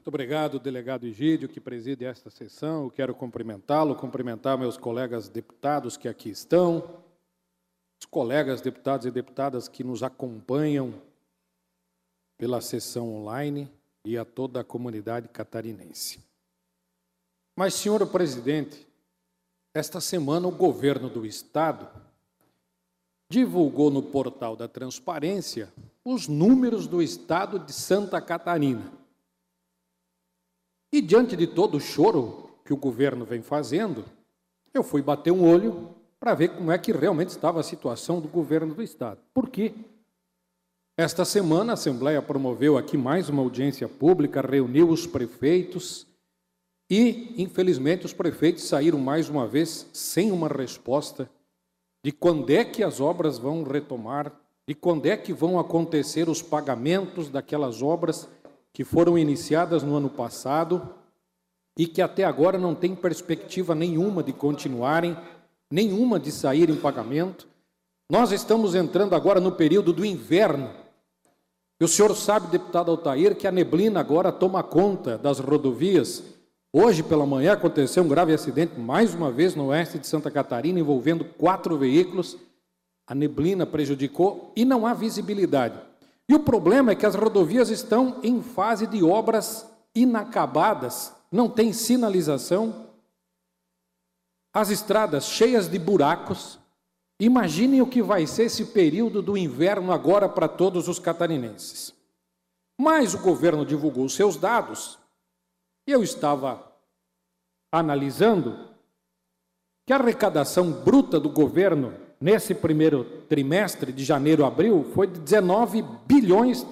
Muito obrigado, delegado Egídio, que preside esta sessão. Eu quero cumprimentá-lo, cumprimentar meus colegas deputados que aqui estão, os colegas deputados e deputadas que nos acompanham pela sessão online e a toda a comunidade catarinense. Mas, senhor presidente, esta semana o governo do Estado divulgou no portal da Transparência os números do Estado de Santa Catarina. E, diante de todo o choro que o governo vem fazendo, eu fui bater um olho para ver como é que realmente estava a situação do governo do Estado. Por quê? Esta semana a Assembleia promoveu aqui mais uma audiência pública, reuniu os prefeitos e, infelizmente, os prefeitos saíram mais uma vez sem uma resposta de quando é que as obras vão retomar, de quando é que vão acontecer os pagamentos daquelas obras que foram iniciadas no ano passado e que até agora não tem perspectiva nenhuma de continuarem, nenhuma de sair em pagamento. Nós estamos entrando agora no período do inverno. E o senhor sabe, deputado Altair, que a neblina agora toma conta das rodovias. Hoje, pela manhã, aconteceu um grave acidente, mais uma vez, no oeste de Santa Catarina, envolvendo 4 veículos. A neblina prejudicou e não há visibilidade. E o problema é que as rodovias estão em fase de obras inacabadas, não tem sinalização, as estradas cheias de buracos. Imaginem o que vai ser esse período do inverno agora para todos os catarinenses. Mas o governo divulgou seus dados e eu estava analisando que a arrecadação bruta do governo nesse primeiro trimestre, de janeiro a abril, foi de 19 bilhões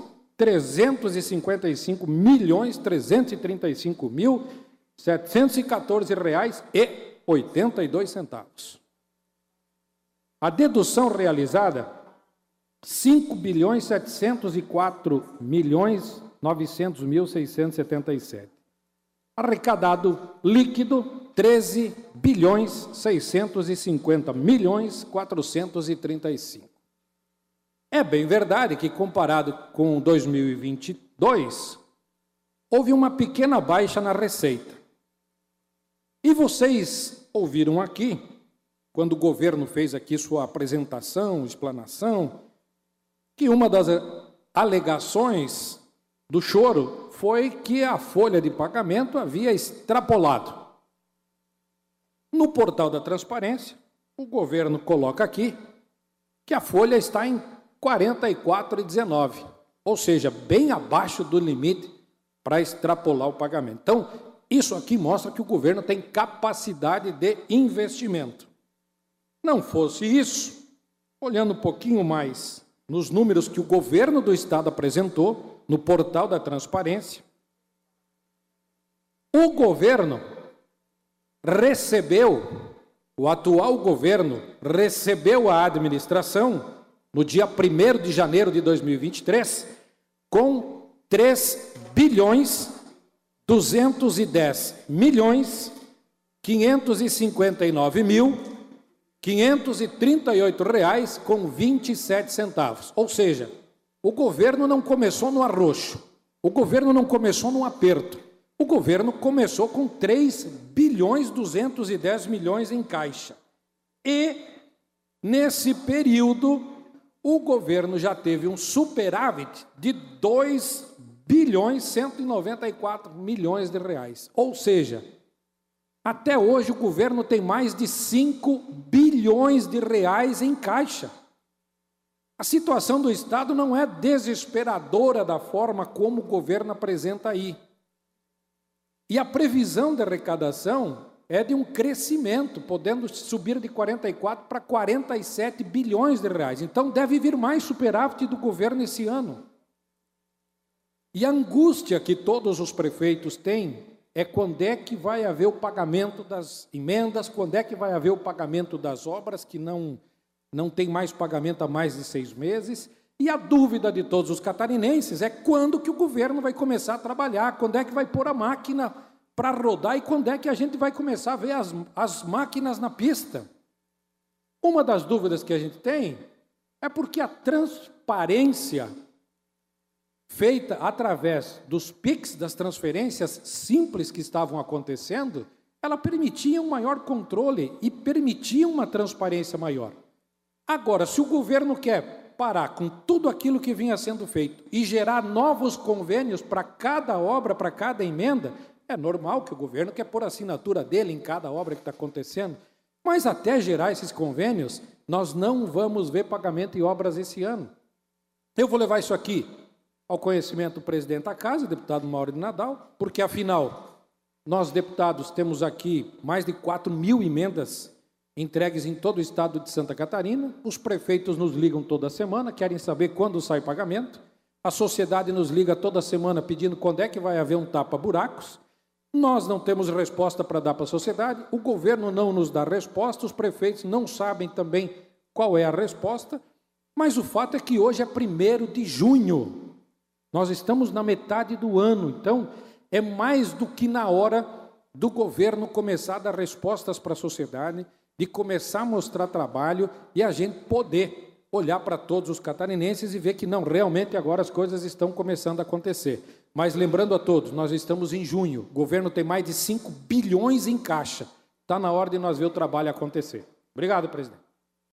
355 milhões 335 mil 714 reais e 82 centavos. A dedução realizada, 5 bilhões 704 milhões 900 mil 677. Arrecadado líquido, 13 bilhões 650 milhões 435. É bem verdade que, comparado com 2022, houve uma pequena baixa na receita. E vocês ouviram aqui, quando o governo fez aqui sua apresentação, explanação, que uma das alegações do choro foi que a folha de pagamento havia extrapolado. No portal da Transparência, o governo coloca aqui que a folha está em 44,19, ou seja, bem abaixo do limite para extrapolar o pagamento. Então, isso aqui mostra que o governo tem capacidade de investimento. Não fosse isso, olhando um pouquinho mais nos números que o governo do Estado apresentou no portal da Transparência, o governo recebeu, o atual governo recebeu a administração no dia 1º de janeiro de 2023 com 3 bilhões 210 milhões 559 mil 538 reais com 27 centavos. Ou seja, o governo não começou no arroxo, o governo não começou no aperto, o governo começou com 3 bilhões 210 milhões em caixa. E, nesse período, o governo já teve um superávit de 2 bilhões 194 milhões de reais. Ou seja, até hoje o governo tem mais de 5 bilhões de reais em caixa. A situação do Estado não é desesperadora da forma como o governo apresenta aí. E a previsão de arrecadação é de um crescimento, podendo subir de 44 para 47 bilhões de reais. Então, deve vir mais superávit do governo esse ano. E a angústia que todos os prefeitos têm é quando é que vai haver o pagamento das emendas, quando é que vai haver o pagamento das obras, que não tem mais pagamento há mais de 6 meses. E a dúvida de todos os catarinenses é quando que o governo vai começar a trabalhar, quando é que vai pôr a máquina para rodar e quando é que a gente vai começar a ver as máquinas na pista. Uma das dúvidas que a gente tem é porque a transparência feita através dos PIX, das transferências simples que estavam acontecendo, ela permitia um maior controle e permitia uma transparência maior. Agora, se o governo quer parar com tudo aquilo que vinha sendo feito e gerar novos convênios para cada obra, para cada emenda, é normal que o governo quer pôr a assinatura dele em cada obra que está acontecendo, mas até gerar esses convênios, nós não vamos ver pagamento em obras esse ano. Eu vou levar isso aqui ao conhecimento do presidente da Casa, o deputado Mauro de Nadal, porque, afinal, nós, deputados, temos aqui mais de 4.000 emendas entregues em todo o estado de Santa Catarina, os prefeitos nos ligam toda semana, querem saber quando sai o pagamento, a sociedade nos liga toda semana pedindo quando é que vai haver um tapa-buracos, nós não temos resposta para dar para a sociedade, o governo não nos dá resposta, os prefeitos não sabem também qual é a resposta, mas o fato é que hoje é 1º de junho, nós estamos na metade do ano, então é mais do que na hora do governo começar a dar respostas para a sociedade, de começar a mostrar trabalho e a gente poder olhar para todos os catarinenses e ver que não, realmente agora as coisas estão começando a acontecer. Mas lembrando a todos, nós estamos em junho, o governo tem mais de 5 bilhões em caixa, está na hora de nós ver o trabalho acontecer. Obrigado, presidente.